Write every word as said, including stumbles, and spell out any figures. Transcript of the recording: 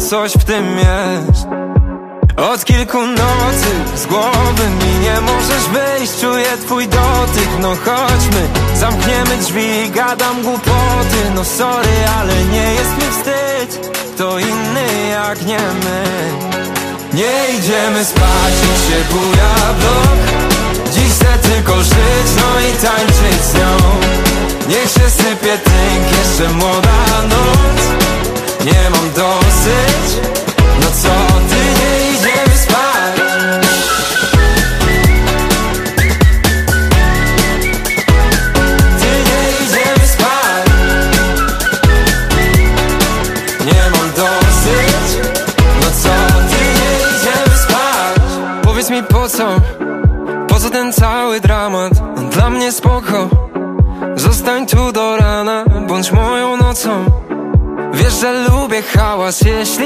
coś w tym jest. Od kilku nocy z głowy mi nie możesz wyjść. Czuję twój dotyk, no chodźmy, zamkniemy drzwi, gadam głupoty. No sorry, ale nie jest mi wstyd, kto inny jak nie my. Nie idziemy spać, niech się buja blok. Dziś chcę tylko żyć, no i tańczyć z nią. Niech się sypie tynk, jeszcze młoda noc. Nie mam dosyć, no co ty, nie idziemy spać. Ty, nie idziemy spać. Nie mam dosyć, no co ty, nie idziemy spać. Powiedz mi po co, po co ten cały dramat? Dla mnie spoko, zostań tu do rana, bądź moją nocą. Wiesz, że lubię hałas, jeśli